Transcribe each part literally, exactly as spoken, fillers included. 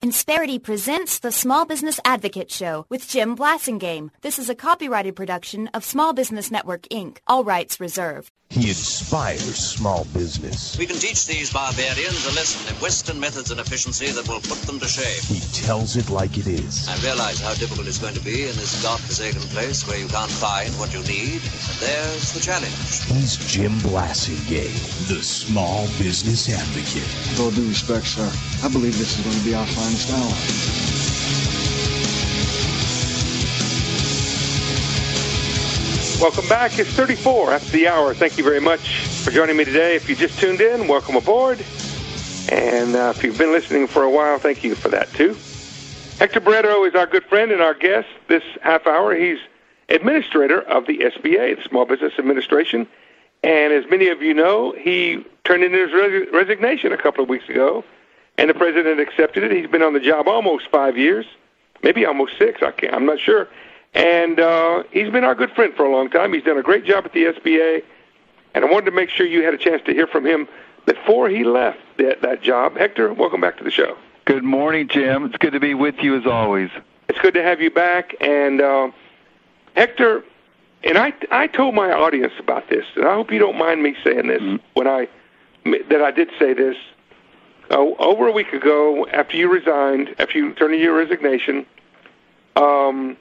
Insperity presents the Small Business Advocate Show with Jim Blasingame. This is a copyrighted production of Small Business Network, Incorporated. All rights reserved. He inspires small business. We can teach these barbarians a lesson in Western methods and efficiency that will put them to shame. He tells it like it is. I realize how difficult it's going to be in this godforsaken place where you can't find what you need. And there's the challenge. He's Jim Blasingame, the Small Business Advocate. With all due respect, sir, I believe this is going to be our finest hour. Welcome back. It's thirty-four after the hour. Thank you very much for joining me today. If you just tuned in, welcome aboard. And uh, if you've been listening for a while, thank you for that, too. Hector Barreto is our good friend and our guest this half hour. He's administrator of the S B A, the Small Business Administration. And as many of you know, he turned in his res- resignation a couple of weeks ago, and the president accepted it. He's been on the job almost five years, maybe almost six. I can't, I'm not sure. And uh, he's been our good friend for a long time. He's done a great job at the S B A, and I wanted to make sure you had a chance to hear from him before he left that, that job. Hector, welcome back to the show. Good morning, Jim. It's good to be with you as always. It's good to have you back. And uh, Hector, and I, I told my audience about this, and I hope you don't mind me saying this mm-hmm. when I that I did say this. Uh, over a week ago, after you resigned, after you turned in your resignation, um.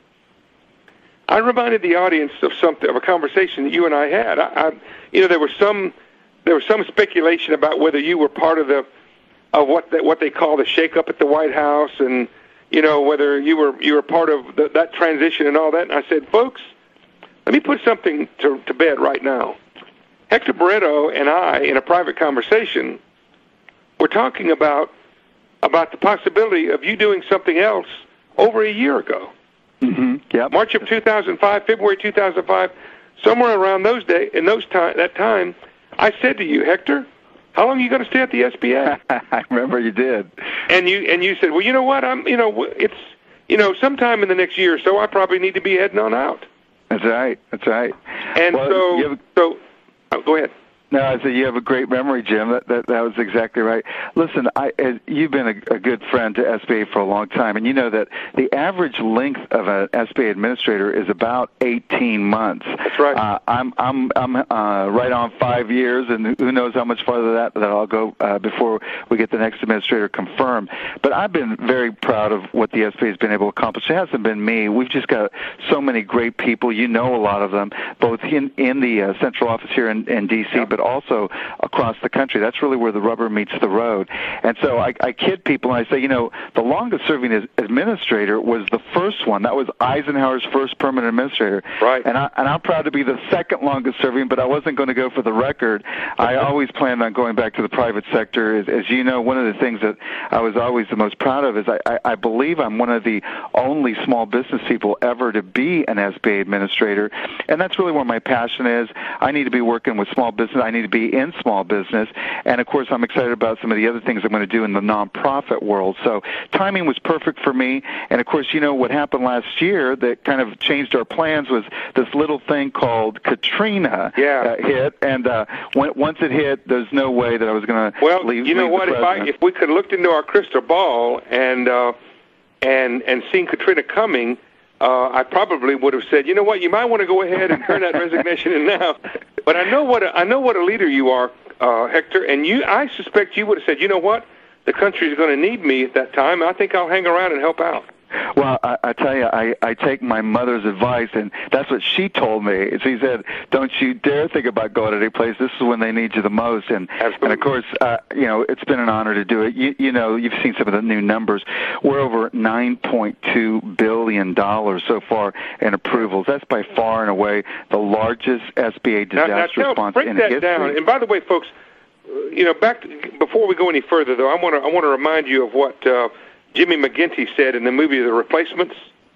I reminded the audience of something, of a conversation that you and I had. I, I, you know, there was some, there was some speculation about whether you were part of the, of what the, what they call the shake-up at the White House, and you know whether you were you were part of the, that transition and all that. And I said, folks, let me put something to, to bed right now. Hector Barreto and I, in a private conversation, were talking about about the possibility of you doing something else over a year ago. Mm-hmm. Yep. March of two thousand five, February two thousand five, somewhere around those days, in those time, that time, I said to you, Hector, how long are you going to stay at the S B A? I remember you did. And you and you said, well, you know what? I'm, you know, it's, you know, sometime in the next year or so, I probably need to be heading on out. That's right. That's right. And well, so, have, so, oh, go ahead. No, I said you have a great memory, Jim. That that, that was exactly right. Listen, I, uh, you've been a, a good friend to S B A for a long time, and you know that the average length of an S B A administrator is about eighteen months. That's right. Uh, I'm I'm I'm uh, right on five years, and who knows how much farther that that I'll go uh, before we get the next administrator confirmed. But I've been very proud of what the S B A has been able to accomplish. It hasn't been me. We've just got so many great people. You know a lot of them, both in in the uh, central office here in, in D C, yeah. but also across the country. That's really where the rubber meets the road. And so I, I kid people and I say, you know, the longest-serving administrator was the first one. That was Eisenhower's first permanent administrator. Right. And, I, and I'm proud to be the second longest-serving, but I wasn't going to go for the record. I always planned on going back to the private sector. As, as you know, one of the things that I was always the most proud of is I, I, I believe I'm one of the only small business people ever to be an S B A administrator. And that's really where my passion is. I need to be working with small business. I need to be in small business. And, of course, I'm excited about some of the other things I'm going to do in the nonprofit world. So timing was perfect for me. And, of course, you know, what happened last year that kind of changed our plans was this little thing called Katrina yeah. uh, hit. And uh, when, once it hit, there's no way that I was going to well, leave you know leave what? the If, I, president. if we could have looked into our crystal ball and, uh, and, and seen Katrina coming, Uh, I probably would have said, you know what, you might want to go ahead and turn that resignation in now. But I know what a, I know what a leader you are, uh, Hector, and you. I suspect you would have said, you know what, the country is going to need me at that time. I think I'll hang around and help out. Well, I, I tell you, I, I take my mother's advice, and that's what she told me. She said, don't you dare think about going to any place. This is when they need you the most. And, and of course, uh, you know, it's been an honor to do it. You, you know, you've seen some of the new numbers. We're over nine point two billion dollars so far in approvals. That's by far and away the largest S B A disaster now, now tell, response break in that history. down. And by the way, folks, you know, back to, before we go any further, though, I want to I want to remind you of what uh, Jimmy McGinty said in the movie The Replacements.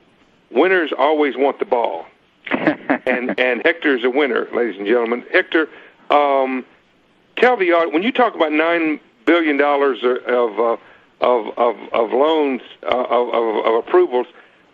Winners always want the ball. and and Hector's a winner, ladies and gentlemen. Hector, um, tell the audience, when you talk about nine billion dollars of, uh, of, of, of loans, uh, of, of, of approvals,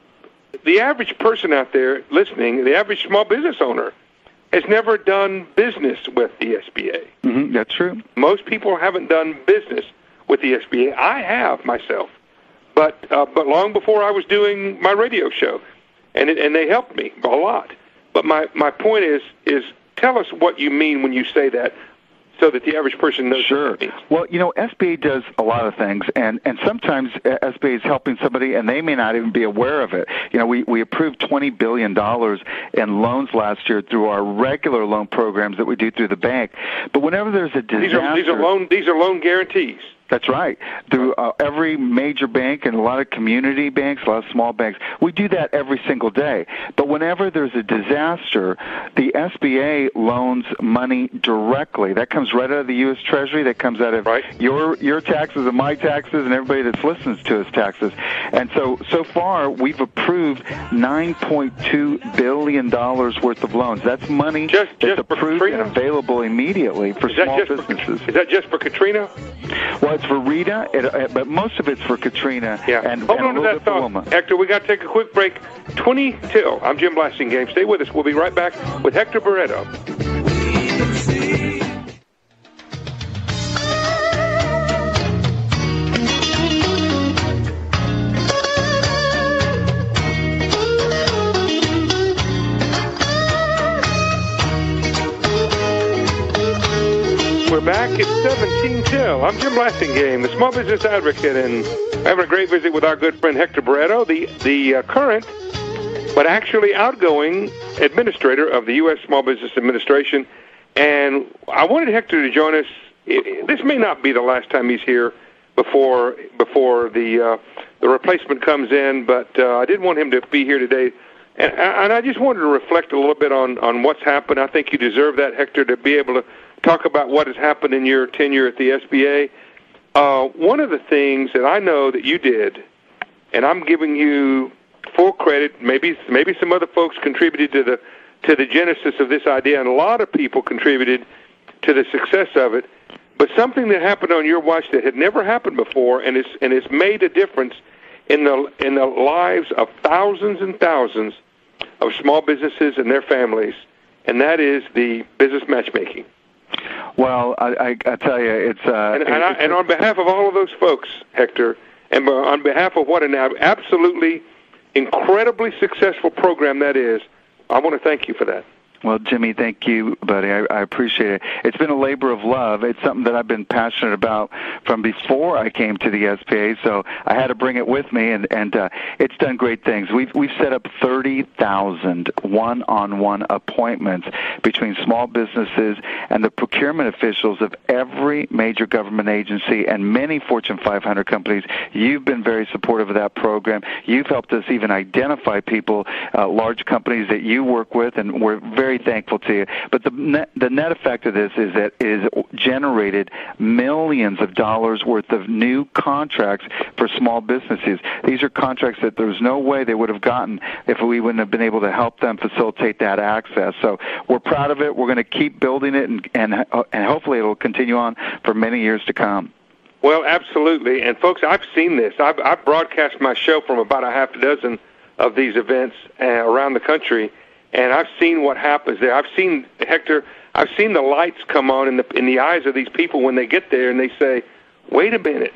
the average person out there listening, the average small business owner, has never done business with the S B A. Mm-hmm, that's true. Most people haven't done business with the S B A. I have myself. but uh, but long before I was doing my radio show, and it, and they helped me a lot. But my, my point is is tell us what you mean when you say that, so that the average person knows. Sure. What it means. Well, you know, S B A does a lot of things, and, and sometimes S B A is helping somebody, and they may not even be aware of it. You know, we, we approved twenty billion dollars in loans last year through our regular loan programs that we do through the bank. But whenever there's a disaster... These are, these are, loan, these are loan guarantees. That's right. Through uh, every major bank and a lot of community banks, a lot of small banks, we do that every single day. But whenever there's a disaster, the S B A loans money directly. That comes right out of the U S Treasury. That comes out of right. your your taxes and my taxes and everybody that listens to us taxes. And so, so far, we've approved nine point two billion dollars worth of loans. That's money just, that's just approved and available immediately for small businesses. For, is that just for Katrina? Well, it's for Rita, it, uh, but most of it's for Katrina. Yeah. And, Hold and on a to that thought, Wilma. Hector. We got to take a quick break. twenty till. I'm Jim Blasingame. Stay with us. We'll be right back with Hector Barreto. We're back at seventeen till. I'm Jim Blasingame, the small business advocate, and having a great visit with our good friend Hector Barreto, the, the uh, current but actually outgoing administrator of the U S Small Business Administration. And I wanted Hector to join us. This may not be the last time he's here before before the uh, the replacement comes in, but uh, I did want him to be here today. And, and I just wanted to reflect a little bit on, on what's happened. I think you deserve that, Hector, to be able to talk about what has happened in your tenure at the S B A. Uh, one of the things that I know that you did, and I'm giving you full credit, maybe maybe some other folks contributed to the to the genesis of this idea, and a lot of people contributed to the success of it, but something that happened on your watch that had never happened before, and it's and it's made a difference in the in the lives of thousands and thousands of small businesses and their families, and that is the business matchmaking. Well, I, I, I tell you, it's... Uh, and, and, I, and on behalf of all of those folks, Hector, and on behalf of what an absolutely incredibly successful program that is, I want to thank you for that. Well, Jimmy, thank you, buddy. I, I appreciate it. It's been a labor of love. It's something that I've been passionate about from before I came to the S B A, so I had to bring it with me, and, and uh, it's done great things. We've, we've set up thirty thousand one-on-one appointments between small businesses and the procurement officials of every major government agency and many Fortune five hundred companies. You've been very supportive of that program. You've helped us even identify people, uh, large companies that you work with, and we're very Very thankful to you. But the net, the net effect of this is that it has generated millions of dollars worth of new contracts for small businesses. These are contracts that there's no way they would have gotten if we wouldn't have been able to help them facilitate that access. So we're proud of it. We're going to keep building it, and, and, and hopefully it will continue on for many years to come. Well, absolutely. And, folks, I've seen this. I've, I've broadcast my show from about a half a dozen of these events uh, around the country, and I've seen what happens there. I've seen, Hector, I've seen the lights come on in the in the eyes of these people when they get there, and they say, "Wait a minute,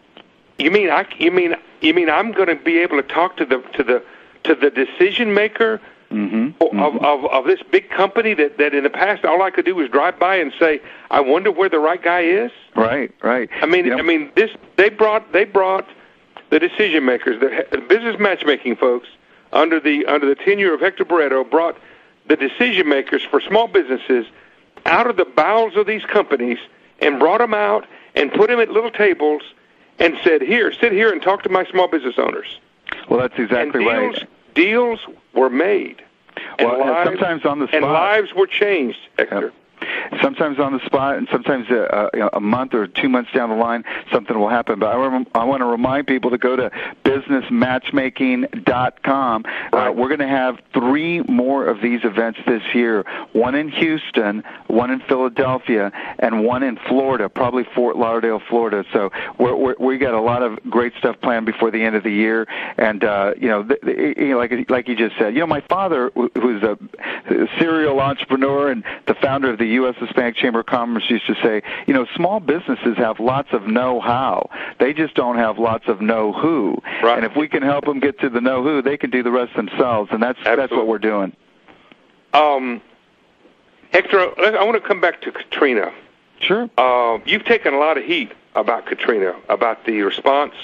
you mean I? You mean you mean I'm going to be able to talk to the to the to the decision maker mm-hmm, of, mm-hmm. of of this big company that that in the past all I could do was drive by and say, I wonder where the right guy is." Right, right. I mean, yep. I mean, this they brought they brought the decision makers, the, the business matchmaking folks, under the under the tenure of Hector Barreto, brought the decision makers for small businesses out of the bowels of these companies and brought them out and put them at little tables and said, "Here, sit here and talk to my small business owners." Well, that's exactly and deals, right. Deals were made. And well, lives, sometimes on the spot. And lives were changed, Hector. Yep. Sometimes on the spot, and sometimes a, a, a month or two months down the line, something will happen. But I, rem- I want to remind people to go to business matchmaking dot com. Right. Uh, we're going to have three more of these events this year, one in Houston, one in Philadelphia, and one in Florida, probably Fort Lauderdale, Florida. So we're, we're, we got a lot of great stuff planned before the end of the year. And, uh, you know, the, the, you know like, like you just said, you know, my father, who's a serial entrepreneur and the founder of the U S West Hispanic Chamber of Commerce used to say, you know, small businesses have lots of know-how. They just don't have lots of know-who. Right. And if we can help them get to the know-who, they can do the rest themselves, and that's Absolutely. that's what we're doing. Um, Hector, I want to come back to Katrina. Sure. Uh, you've taken a lot of heat about Katrina, about the response.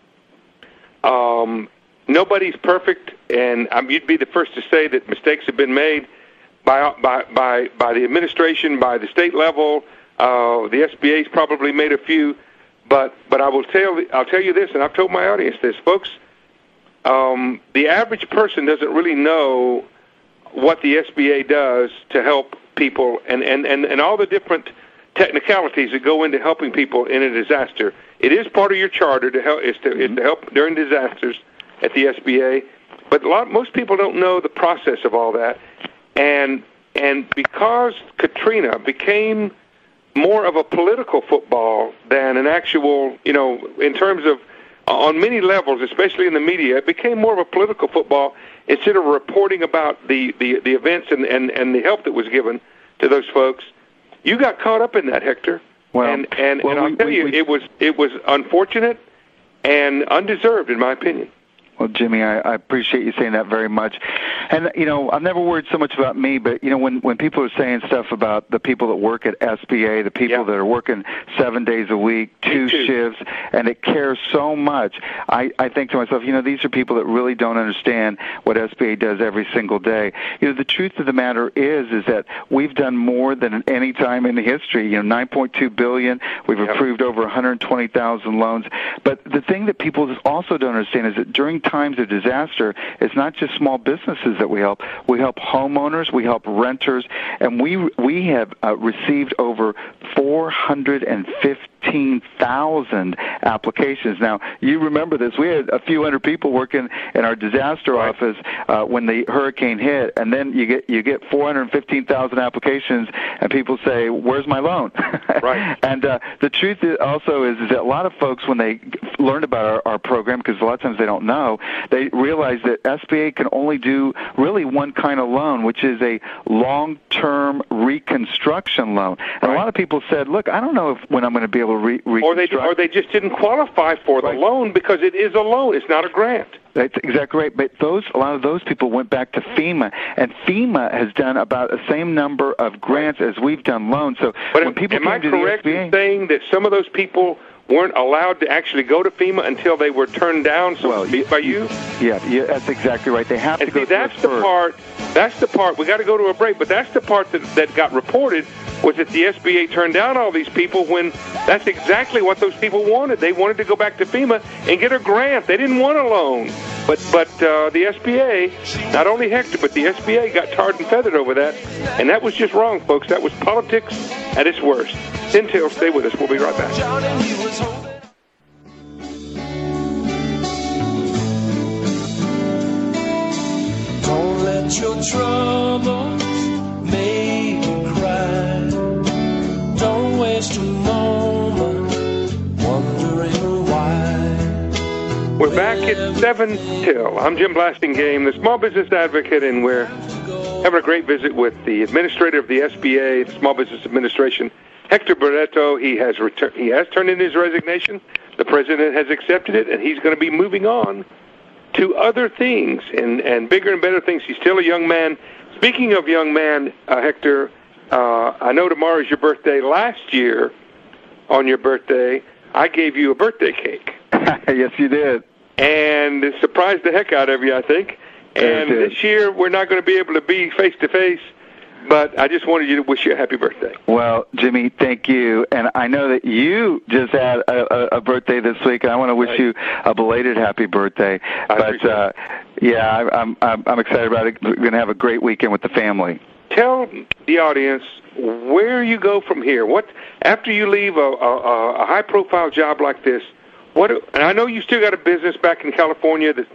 Um, nobody's perfect, and um, you'd be the first to say that mistakes have been made by by by, by the administration, by the state level. Uh, the S B A's probably made a few, but but I will tell I'll tell you this, and I've told my audience this, folks. Um, the average person doesn't really know what the S B A does to help people, and, and, and, and all the different technicalities that go into helping people in a disaster. It is part of your charter to help is to, is to help during disasters at the S B A, but a lot most people don't know the process of all that, and and because Katrina became more of a political football than an actual, you know, in terms of on many levels, especially in the media, it became more of a political football instead of reporting about the, the, the events and, and, and the help that was given to those folks. You got caught up in that, Hector. Well, and and, well, and I'll we, tell we, you, we, it was it was unfortunate and undeserved, in my opinion. Well, Jimmy, I, I appreciate you saying that very much. And, you know, I've never worried so much about me, but, you know, when, when people are saying stuff about the people that work at S B A, the people yeah. that are working seven days a week, two shifts, and it cares so much, I, I think to myself, you know, these are people that really don't understand what S B A does every single day. You know, the truth of the matter is, is that we've done more than any time in history. You know, nine point two billion dollars. We've yep. approved over one hundred twenty thousand loans. But the thing that people also don't understand is that during times of disaster, it's not just small businesses that we help. We help homeowners, we help renters, and we we have uh, received over four hundred fifteen thousand applications. Now, you remember this. We had a few hundred people working in our disaster right. office uh, when the hurricane hit, and then you get you get four hundred fifteen thousand applications, and people say, "Where's my loan?" Right. And uh, the truth also is, is that a lot of folks, when they learn about our, our program, because a lot of times they don't know, they realize that S B A can only do really one kind of loan, which is a long-term reconstruction loan. And right. a lot of people said, "Look, I don't know if when I'm going to be able to re- reconstruct." Or they or they just didn't qualify for the right. loan because it is a loan; it's not a grant. That's exactly right. But those a lot of those people went back to FEMA, and FEMA has done about the same number of grants as we've done loans. So but when people am came I to correct the S B A, in saying that some of those people weren't allowed to actually go to FEMA until they were turned down so well, to speak, by you? Yeah, yeah, that's exactly right. They have and to go see, through that's us the first. part. That's the part. We got to go to a break, but that's the part that that got reported was that the S B A turned down all these people when that's exactly what those people wanted. They wanted to go back to FEMA and get a grant. They didn't want a loan. But but uh, the S B A, not only Hector, but the S B A got tarred and feathered over that, and that was just wrong, folks. That was politics at its worst. Intel, stay with us. We'll be right back. Don't let your troubles make you cry. Don't waste a moment wondering why. We're back at seven till. I'm Jim Blasingame, the Small Business Advocate, and we're having a great visit with the administrator of the S B A, the Small Business Administration, Hector Barreto. He has retur- He has turned in his resignation. The president has accepted it, and he's going to be moving on to other things and, and bigger and better things. He's still a young man. Speaking of young man, uh, Hector, uh, I know tomorrow is your birthday. Last year, on your birthday, I gave you a birthday cake. Yes, you did. And it surprised the heck out of you, I think. And this year, we're not going to be able to be face-to-face, but I just wanted you to wish you a happy birthday. Well, Jimmy, thank you. And I know that you just had a, a, a birthday this week, and I want to wish right. you a belated happy birthday. I but, uh, yeah, I, I'm, I'm, I'm excited about it. We're going to have a great weekend with the family. Tell the audience where you go from here. What after you leave a, a, a high-profile job like this, what? And I know you still got a business back in California that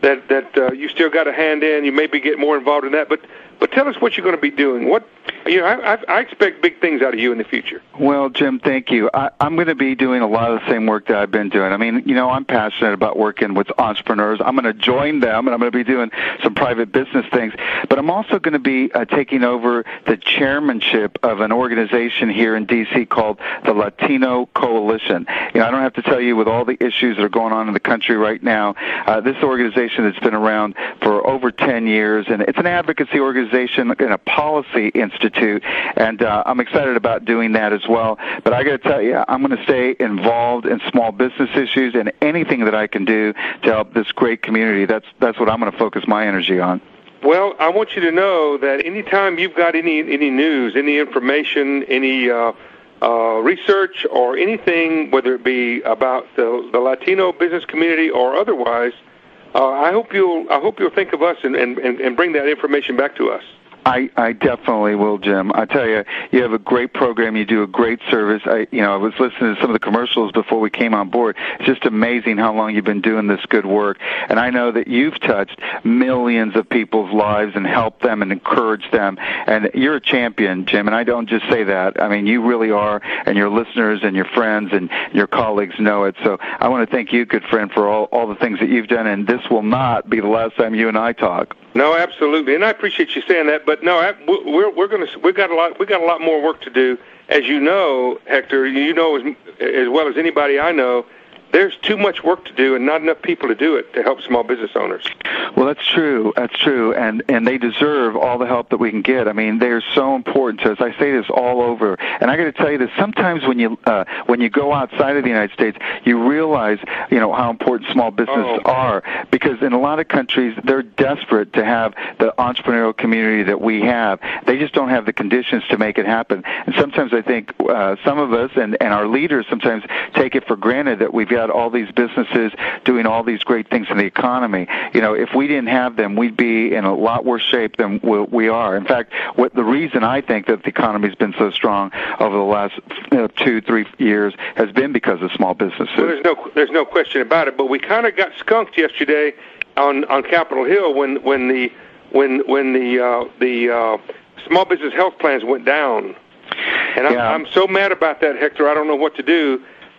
that that uh, you still got a hand in. You maybe get more involved in that, but but tell us what you're going to be doing. What you know, I, I, I expect big things out of you in the future. Well, Jim, thank you. I, I'm going to be doing a lot of the same work that I've been doing. I mean, you know, I'm passionate about working with entrepreneurs. I'm going to join them, and I'm going to be doing some private business things. But I'm also going to be uh, taking over the chairmanship of an organization here in D C called the Latino Coalition. You know, I don't have to tell you, with all the issues that are going on in the country right now, uh, this organization has been around for over ten years, and it's an advocacy organization and a policy institute, and uh, I'm excited about doing that as well. But I got to tell you, I'm going to stay involved in small business issues and anything that I can do to help this great community. That's that's what I'm going to focus my energy on. Well, I want you to know that anytime you've got any any news, any information, any uh, uh, research, or anything, whether it be about the, the Latino business community or otherwise, uh, I hope you'll I hope you'll think of us and, and, and bring that information back to us. I, I definitely will, Jim. I tell you, you have a great program. You do a great service. I, you know, I was listening to some of the commercials before we came on board. It's just amazing how long you've been doing this good work. And I know that you've touched millions of people's lives and helped them and encouraged them. And you're a champion, Jim. And I don't just say that. I mean, you really are. And your listeners and your friends and your colleagues know it. So I want to thank you, good friend, for all, all the things that you've done. And this will not be the last time you and I talk. No, absolutely, and I appreciate you saying that. But no, we're we're going to we've got a lot we got a lot more work to do. As you know, Hector, you know as as well as anybody I know, there's too much work to do and not enough people to do it to help small business owners. Well, that's true. That's true, and and they deserve all the help that we can get. I mean, they're so important to us. I say this all over, and I got to tell you this. Sometimes when you uh, when you go outside of the United States, you realize you know how important small businesses oh. are, because in a lot of countries they're desperate to have the entrepreneurial community that we have. They just don't have the conditions to make it happen. And sometimes I think uh, some of us and and our leaders sometimes take it for granted that we've got all these businesses doing all these great things in the economy. You know, if we didn't have them, we'd be in a lot worse shape than we are. In fact, what the reason I think that the economy's been so strong over the last you know, two, three years has been because of small businesses. Well, there's no, there's no question about it. But we kind of got skunked yesterday on, on Capitol Hill when when the when when the uh, the uh, small business health plans went down, and I'm, yeah. I'm so mad about that, Hector. I don't know what to do.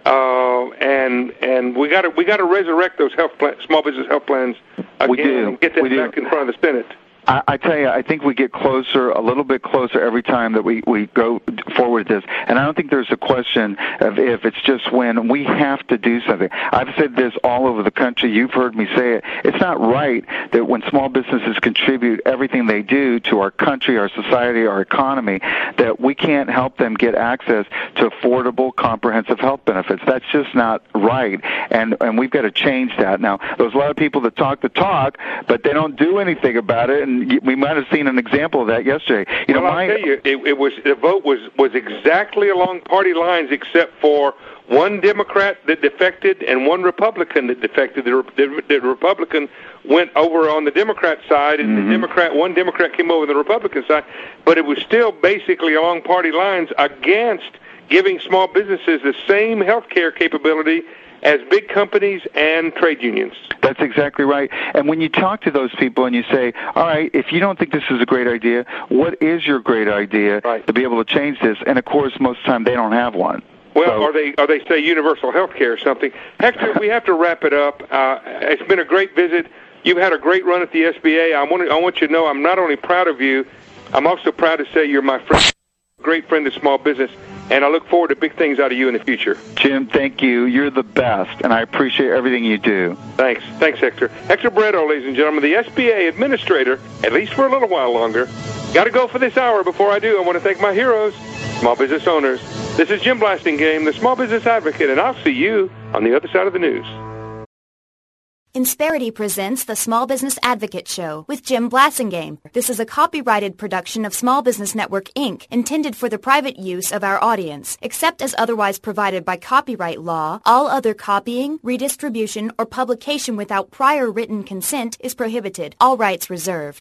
Uh, and and we got to we got to resurrect those health plan, small business health plans again we do. and get that we back do. in front of the Senate. I, I tell you, I think we get closer, a little bit closer every time that we, we go forward with this. And I don't think there's a question of if, it's just when. We have to do something. I've said this all over the country. You've heard me say it. It's not right that when small businesses contribute everything they do to our country, our society, our economy, that we can't help them get access to affordable, comprehensive health benefits. That's just not right. And, and we've got to change that. Now, there's a lot of people that talk the talk, but they don't do anything about it. And we might have seen an example of that yesterday. You know, well, my, I'll tell you, it, it was the vote was, was exactly along party lines, except for one Democrat that defected and one Republican that defected. The, the, the Republican went over on the Democrat side, and mm-hmm. the Democrat one Democrat came over the Republican side. But it was still basically along party lines against giving small businesses the same health care capability as big companies and trade unions. That's exactly right. And when you talk to those people and you say, all right, if you don't think this is a great idea, what is your great idea right. to be able to change this? And, of course, most of the time they don't have one. Well, so, or they or they say universal health care or something. Hector, we have to wrap it up. Uh, it's been a great visit. You've had a great run at the S B A. I want, to, I want you to know I'm not only proud of you, I'm also proud to say you're my friend, great friend of small business. And I look forward to big things out of you in the future. Jim, thank you. You're the best, and I appreciate everything you do. Thanks. Thanks, Hector. Hector Barreto, ladies and gentlemen, the S B A administrator, at least for a little while longer. Got to go for this hour. Before I do, I want to thank my heroes, small business owners. This is Jim Blasingame, the Small Business Advocate, and I'll see you on the other side of the news. Insperity presents the Small Business Advocate Show with Jim Blasingame. This is a copyrighted production of Small Business Network, Incorporated, intended for the private use of our audience. Except as otherwise provided by copyright law, all other copying, redistribution, or publication without prior written consent is prohibited. All rights reserved.